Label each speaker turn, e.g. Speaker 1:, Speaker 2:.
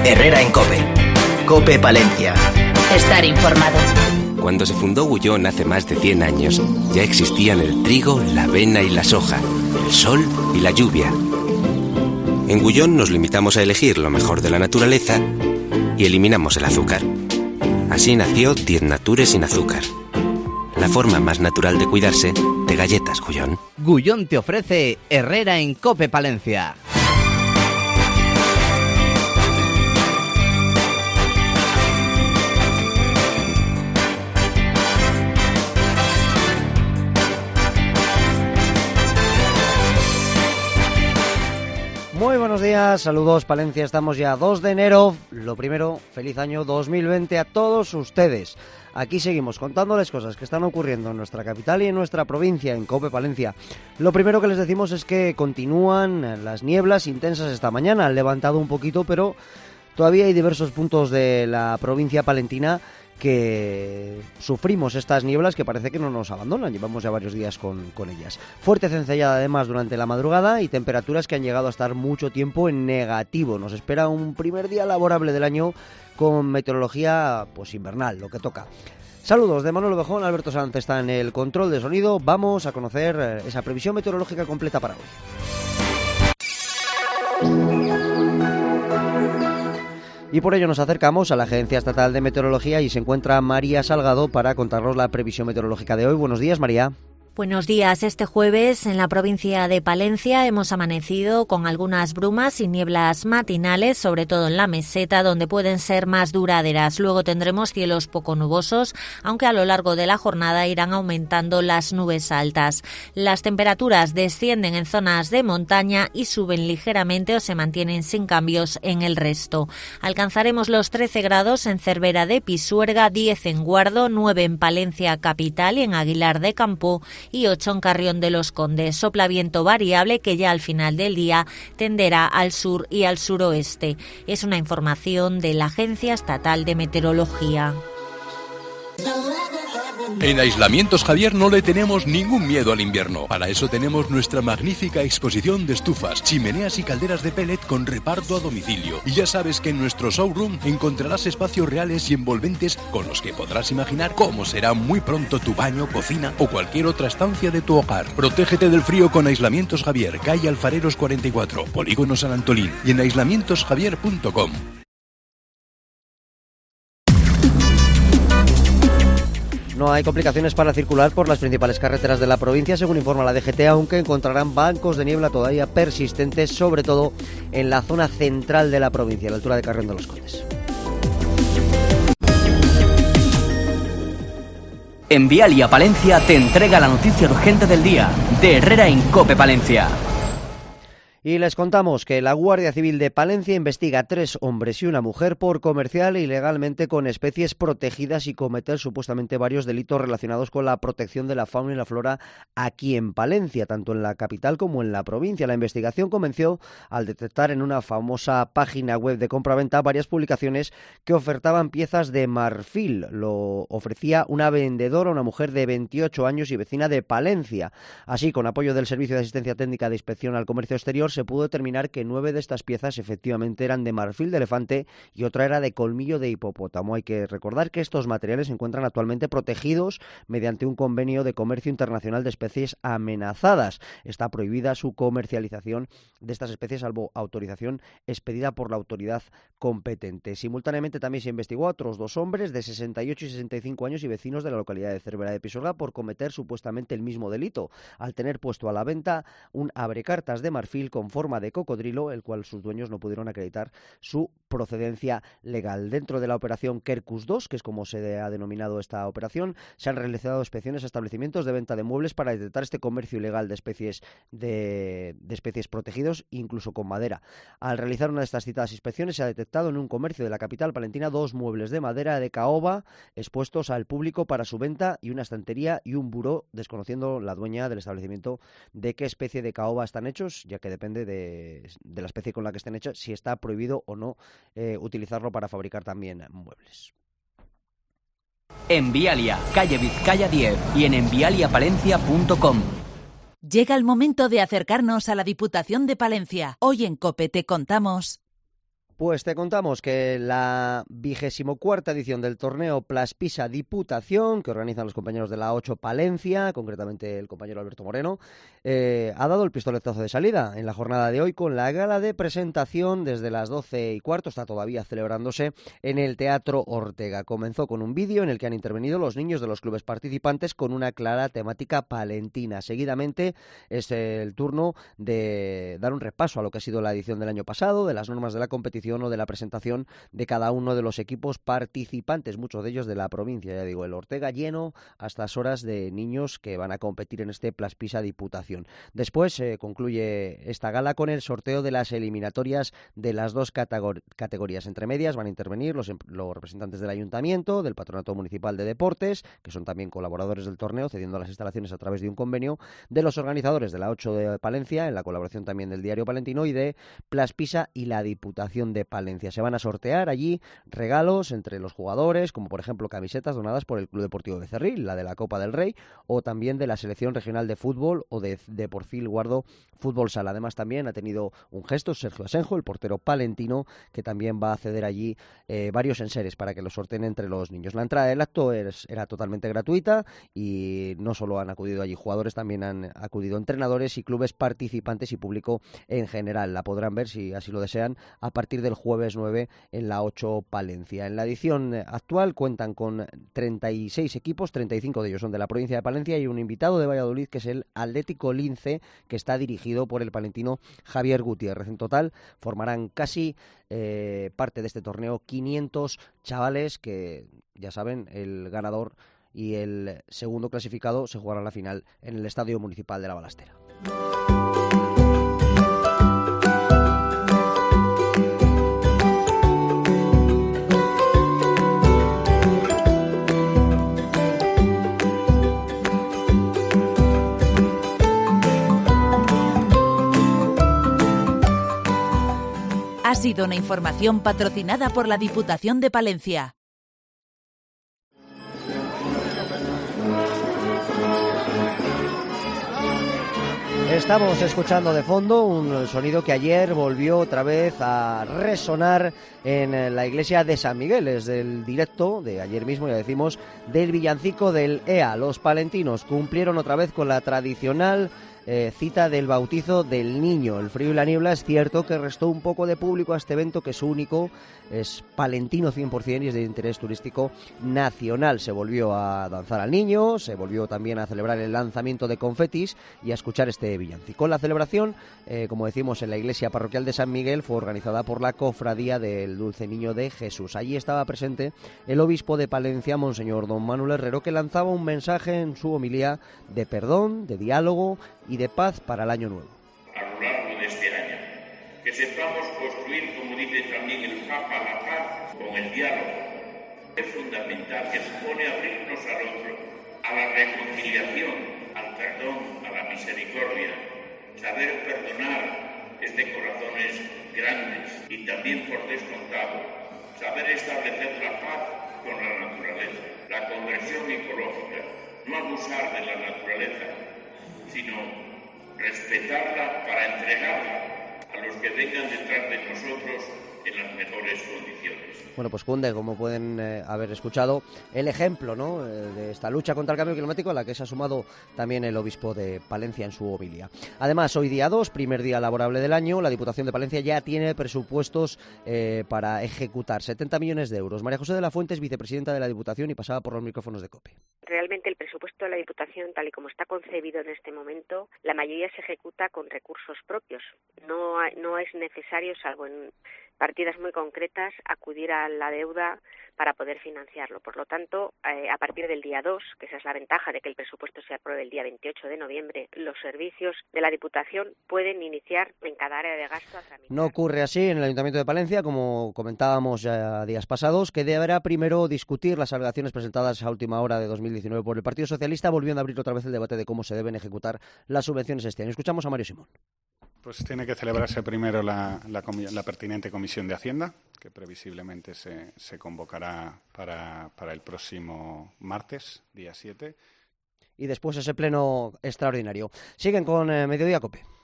Speaker 1: Herrera en COPE. COPE Palencia.
Speaker 2: Estar informado.
Speaker 3: Cuando se fundó Gullón hace más de 100 años, ya existían el trigo, la avena y la soja, el sol y la lluvia. En Gullón nos limitamos a elegir lo mejor de la naturaleza y eliminamos el azúcar. Así nació 10 Nature sin azúcar. La forma más natural de cuidarse de galletas Gullón.
Speaker 4: Gullón te ofrece Herrera en COPE Palencia.
Speaker 5: Muy buenos días, saludos Palencia, estamos ya 2 de enero. Lo primero, feliz año 2020 a todos ustedes. Aquí seguimos contándoles cosas que están ocurriendo en nuestra capital y en nuestra provincia, en COPE Palencia. Lo primero que les decimos es que continúan las nieblas intensas esta mañana. Han levantado un poquito, pero todavía hay diversos puntos de la provincia palentina que sufrimos estas nieblas que parece que no nos abandonan. Llevamos ya varios días con ellas. Fuerte cencellada además durante la madrugada y temperaturas que han llegado a estar mucho tiempo en negativo. Nos espera un primer día laborable del año con meteorología pues invernal, lo que toca. Saludos de Manuel Ovejón, Alberto Sanz está en el control de sonido. Vamos a conocer esa previsión meteorológica completa para hoy. Y por ello nos acercamos a la Agencia Estatal de Meteorología y se encuentra María Salgado para contarnos la previsión meteorológica de hoy. Buenos días, María.
Speaker 6: Buenos días. Este jueves en la provincia de Palencia hemos amanecido con algunas brumas y nieblas matinales, sobre todo en la meseta, donde pueden ser más duraderas. Luego tendremos cielos poco nubosos, aunque a lo largo de la jornada irán aumentando las nubes altas. Las temperaturas descienden en zonas de montaña y suben ligeramente o se mantienen sin cambios en el resto. Alcanzaremos los 13 grados en Cervera de Pisuerga, 10 en Guardo, 9 en Palencia capital y en Aguilar de Campo y 8 en Carrión de los Condes. Sopla viento variable que ya al final del día tenderá al sur y al suroeste. Es una información de la Agencia Estatal de Meteorología.
Speaker 7: En Aislamientos Javier no le tenemos ningún miedo al invierno. Para eso tenemos nuestra magnífica exposición de estufas, chimeneas y calderas de pellet con reparto a domicilio. Y ya sabes que en nuestro showroom encontrarás espacios reales y envolventes con los que podrás imaginar cómo será muy pronto tu baño, cocina o cualquier otra estancia de tu hogar. Protégete del frío con Aislamientos Javier, calle Alfareros 44, Polígono San Antolín y en aislamientosjavier.com.
Speaker 5: No hay complicaciones para circular por las principales carreteras de la provincia, según informa la DGT, aunque encontrarán bancos de niebla todavía persistentes, sobre todo en la zona central de la provincia, a la altura de Carrión de los Condes.
Speaker 1: En Vialia Palencia te entrega la noticia urgente del día de Herrera en COPE Palencia.
Speaker 5: Y les contamos que la Guardia Civil de Palencia investiga a 3 hombres y una mujer por comerciar ilegalmente con especies protegidas y cometer supuestamente varios delitos relacionados con la protección de la fauna y la flora aquí en Palencia, tanto en la capital como en la provincia. La investigación comenzó al detectar en una famosa página web de compraventa varias publicaciones que ofertaban piezas de marfil. Lo ofrecía una vendedora, una mujer de 28 años y vecina de Palencia. Así, con apoyo del Servicio de Asistencia Técnica de Inspección al Comercio Exterior, se pudo determinar que 9 de estas piezas efectivamente eran de marfil de elefante y otra era de colmillo de hipopótamo. Hay que recordar que estos materiales se encuentran actualmente protegidos mediante un convenio de comercio internacional de especies amenazadas. Está prohibida su comercialización de estas especies salvo autorización expedida por la autoridad competente. Simultáneamente también se investigó a otros 2 hombres de 68 y 65 años y vecinos de la localidad de Cervera de Pisuerga por cometer supuestamente el mismo delito, al tener puesto a la venta un abrecartas de marfil con forma de cocodrilo, el cual sus dueños no pudieron acreditar su procedencia legal. Dentro de la operación Quercus 2, que es como se ha denominado esta operación, se han realizado inspecciones a establecimientos de venta de muebles para detectar este comercio ilegal de especies protegidos, incluso con madera. Al realizar una de estas citadas inspecciones se ha detectado en un comercio de la capital palentina 2 muebles de madera de caoba expuestos al público para su venta y una estantería y un buró, desconociendo la dueña del establecimiento de qué especie de caoba están hechos, ya que depende de la especie con la que estén hechos, si está prohibido o no utilizarlo para fabricar también muebles.
Speaker 1: En Vialia, calle Vizcaya 10 y en envialiapalencia.com.
Speaker 2: Llega el momento de acercarnos a la Diputación de Palencia. Hoy en COPE te contamos.
Speaker 5: Pues te contamos que la 24ª edición del torneo Plaspisa Diputación, que organizan los compañeros de la 8 Palencia, concretamente el compañero Alberto Moreno, ha dado el pistoletazo de salida en la jornada de hoy con la gala de presentación desde las 12:15, está todavía celebrándose en el Teatro Ortega. Comenzó con un vídeo en el que han intervenido los niños de los clubes participantes con una clara temática palentina. Seguidamente es el turno de dar un repaso a lo que ha sido la edición del año pasado, de las normas de la competición o de la presentación de cada uno de los equipos participantes, muchos de ellos de la provincia. Ya digo, el Ortega lleno a estas horas de niños que van a competir en este Plaspisa Diputación. Después concluye esta gala con el sorteo de las eliminatorias de las dos categorías. Entre medias van a intervenir los representantes del Ayuntamiento, del Patronato Municipal de Deportes, que son también colaboradores del torneo, cediendo las instalaciones a través de un convenio, de los organizadores de la 8 de Palencia, en la colaboración también del Diario Palentino, y de Plaspisa y la Diputación de Palencia. Se van a sortear allí regalos entre los jugadores, como por ejemplo camisetas donadas por el Club Deportivo Becerril, la de la Copa del Rey, o también de la Selección Regional de Fútbol o de Porfil Guardo Fútbol Sala. Además también ha tenido un gesto Sergio Asenjo, el portero palentino, que también va a ceder allí varios enseres para que los sorteen entre los niños. La entrada del acto era totalmente gratuita y no solo han acudido allí jugadores, también han acudido entrenadores y clubes participantes y público en general. La podrán ver, si así lo desean, a partir del jueves 9 en la 8 Palencia. En la edición actual cuentan con 36 equipos, 35 de ellos son de la provincia de Palencia y un invitado de Valladolid, que es el Atlético Lince, que está dirigido por el palentino Javier Gutiérrez. En total formarán casi parte de este torneo 500 chavales que, ya saben, el ganador y el segundo clasificado se jugarán la final en el Estadio Municipal de La Balastera.
Speaker 2: Ha sido una información patrocinada por la Diputación de Palencia.
Speaker 5: Estamos escuchando de fondo un sonido que ayer volvió otra vez a resonar en la iglesia de San Miguel. Es del directo de ayer mismo, ya decimos, del villancico del EA. Los palentinos cumplieron otra vez con la tradicional cita del bautizo del niño. El frío y la niebla es cierto que restó un poco de público a este evento, que es único, es palentino 100% y es de interés turístico nacional. Se volvió a danzar al niño, se volvió también a celebrar el lanzamiento de confetis y a escuchar este villancico. La celebración, como decimos, en la iglesia parroquial de San Miguel fue organizada por la Cofradía del Dulce Niño de Jesús. Allí estaba presente el obispo de Palencia, Monseñor don Manuel Herrero, que lanzaba un mensaje en su homilía de perdón, de diálogo y de paz para el año nuevo.
Speaker 8: A lo largo de este año, que sepamos construir, como dice también el Papa, la paz con el diálogo. Es fundamental, que supone abrirnos al otro, a la reconciliación, al perdón, a la misericordia. Saber perdonar es de corazones grandes y también, por descontado, saber establecer la paz con la naturaleza, la conversión ecológica, no abusar de la naturaleza, sino respetarla para entregarla a los que vengan detrás de nosotros en las mejores condiciones.
Speaker 5: Bueno, pues cunde, como pueden haber escuchado, el ejemplo, ¿no?, de esta lucha contra el cambio climático, a la que se ha sumado también el obispo de Palencia en su homilía. Además, hoy día 2, primer día laborable del año, la Diputación de Palencia ya tiene presupuestos para ejecutar 70 millones de euros. María José de la Fuente es vicepresidenta de la Diputación y pasaba por los micrófonos de COPE.
Speaker 9: Realmente el presupuesto de la Diputación, tal y como está concebido en este momento, la mayoría se ejecuta con recursos propios. No es necesario, salvo en partidas muy concretas, acudir a la deuda para poder financiarlo. Por lo tanto, a partir del día 2, que esa es la ventaja de que el presupuesto se apruebe el día 28 de noviembre, los servicios de la Diputación pueden iniciar en cada área de gasto a tramitar.
Speaker 5: No ocurre así en el Ayuntamiento de Palencia, como comentábamos ya días pasados, que deberá primero discutir las alegaciones presentadas a última hora de 2019 por el Partido Socialista, volviendo a abrir otra vez el debate de cómo se deben ejecutar las subvenciones este año. Escuchamos a Mario Simón.
Speaker 10: Pues tiene que celebrarse primero la pertinente Comisión de Hacienda, que previsiblemente se convocará para el próximo martes, día 7.
Speaker 5: Y después ese pleno extraordinario. Siguen con Mediodía COPE.